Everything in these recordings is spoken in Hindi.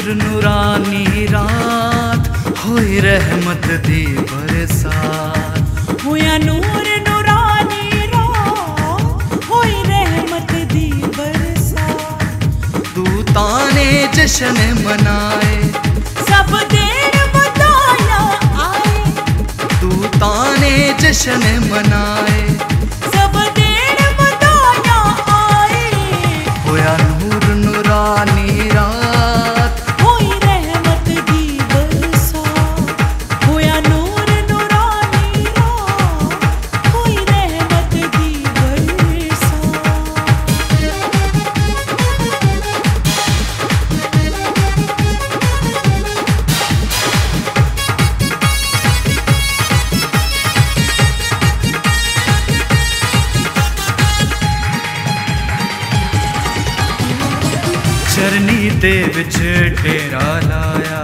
नूर नूरानी रात होई रहमत दी बरसात। होया नूर नूरानी रात होई रहमत दी बरसात। दूताने जश्न मनाए सब दिन बताया आए। दूताने जश्न मनाए सब दिन बताया आए। होया नूर नूरानी रात होई रहमत दी बरसात। होया नूर नूरानी रात होई रहमत दी बरसात। चरनी दे विच डेरा लाया।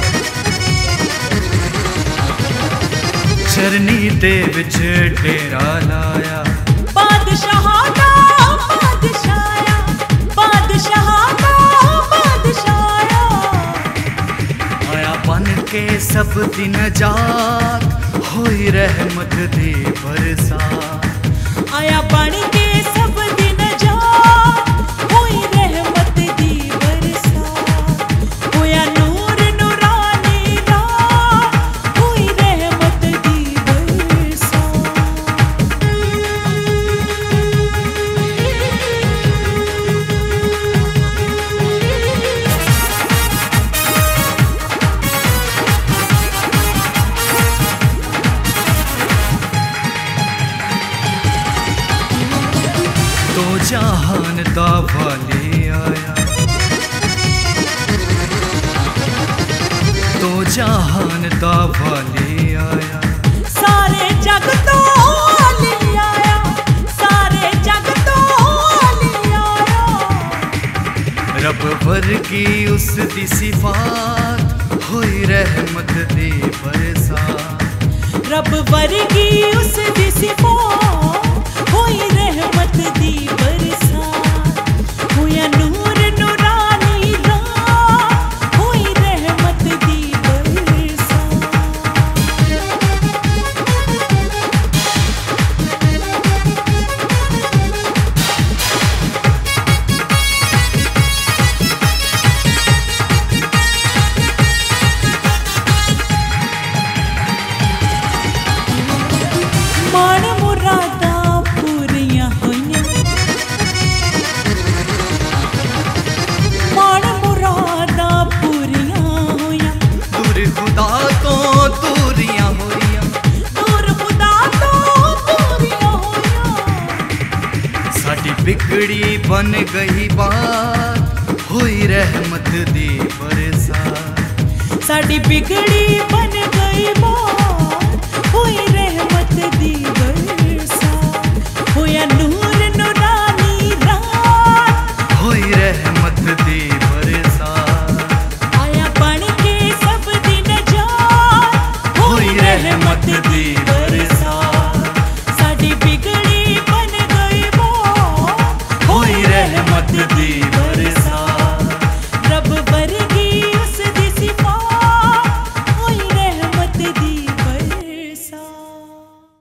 चरनी दे विच डेरा लाया। बादशाह दा बादशाया। बादशाह दा बादशाया। आया बन के सब दिन जात होई रहमत दी बरसात। आया बन के सब दिन जात होई रहमत दी बरसात। होया नूर नूरानी रात होई रहमत दी बरसात। तो जहान दा वाली आया। तो जहान दा वाली आया। सारे जग तो आली आया। सारे जग तो आली आया। रब वर्गी उस दी सिफात होई रहमत दी बरसात। रब वर्गी उस दी सिफात होई रहमत दी बरसात। होया नूर नूरानी रात होई रहमत दी बरसात। मन मुरादा पूरियां होइयां। मन मुरादा पूरियां होइयां। दूर खुदा तो दूरियां होइयां। दूर खुदा तो दूरियां होइयां। साडी बिगड़ी बन गई बात होई रहमत दी बरसात। साडी बिगड़ी बन गई बात